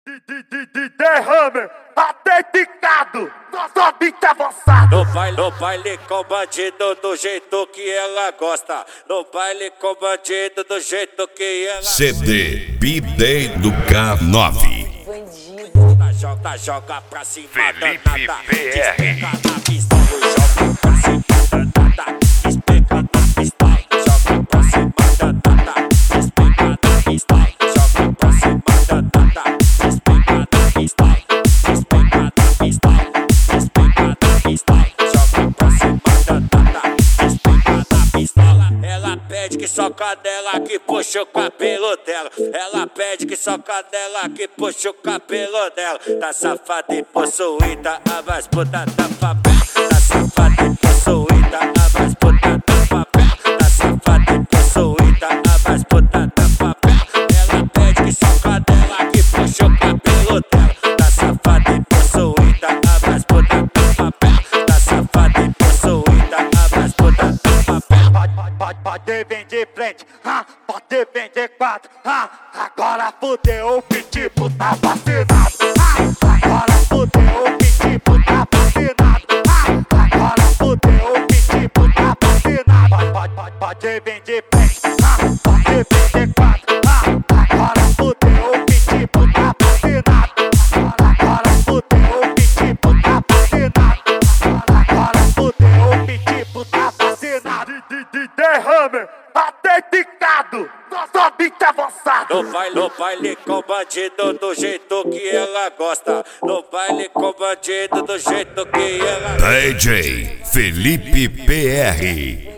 Derrame, até picado, só beat avançado. No baile com bandido do jeito que ela gosta. No baile com bandido do jeito que ela gosta. CD B-Day do K9. Joga pra cima, Felipe danada. PR. Despeca na pistola, joga pra cima, danada. Despeca na pistola, joga pra cima, danada. Despeca na pistola, joga pra cima, danada. Despeca na pistola, despeca na pistola, despeca na pistola, joga pra cima, danada. Despeca na pistola. Ela pede que soca dela, que puxa o cabelo dela. Ela pede que soca dela, que puxa o cabelo dela. Tá safada e possuída, a mais puta da favela. Tá safada e possuída, a mais puta da favela. Tá safada e possuída, a mais puta da favela. Ela pede que soca dela, que puxa o cabelo dela. Tá safada e possuída, a mais puta da favela. Tá safada e possuída, a mais puta da favela. Pode vir de frente, pode vir de quatro, agora fudeu, o pitbull tá vacinado. Agora fudeu, o pitbull tá vacinado. Agora fudeu, o pitbull tá vacinado. Pode vir de frente, pode vir de quatro, agora fudeu, o pitbull tá vacinado. Agora fudeu, o pitbull tá vacinado. Agora fudeu, o pitbull tá vacinado. Derrame, até picado, só beat avançado. No baile com bandido do jeito que ela gosta. No baile com bandido do jeito que ela gosta. DJ Felipe PR.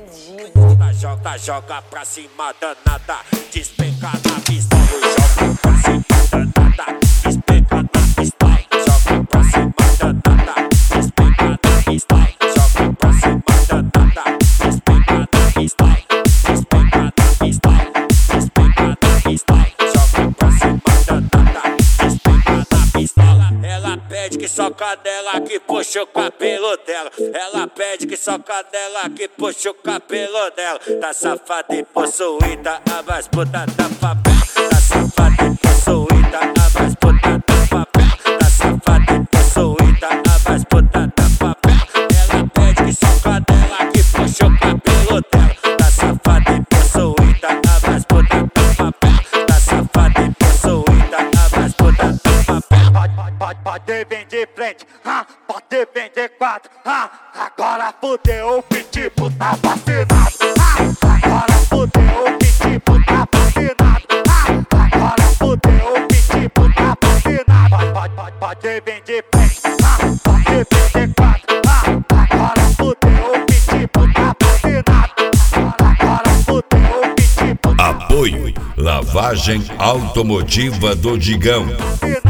Joga pra cima, danada. Despeca na pistola, joga pra cima, danada. Despeca na pistola, joga pra cima, danada. Despeca na pistola, joga pra cima, danada. Despeca na pistola, despeca na pistola, despeca na pistola, joga pra cima, danada. Despeca na pistola. Ela pede que soca dela, que puxa o cabelo dela. Ela pede que soca dela, que puxa o cabelo dela. Tá safada e possuída, a mais puta da favela. Tá safada e possuída, a mais puta da favela. Tá safada e possuída, a mais puta da favela. Ela pede que soca dela, que puxa o cabelo dela. Tá safada e possuída, a mais puta da favela. Tá safada e possuída, a mais puta da favela. Pode vir de frente, pode vir de quatro, agora fudeu, o pitbull tá vacinado. Agora fudeu, o pitbull tá vacinado. Agora fudeu, o pitbull tá vacinado. Pode vir de frente, pode vir de quatro, agora fudeu, o pitbull tá vacinado. Agora fudeu, o pitbull tá vacinado. Apoio Lavagem Automotiva do Digão.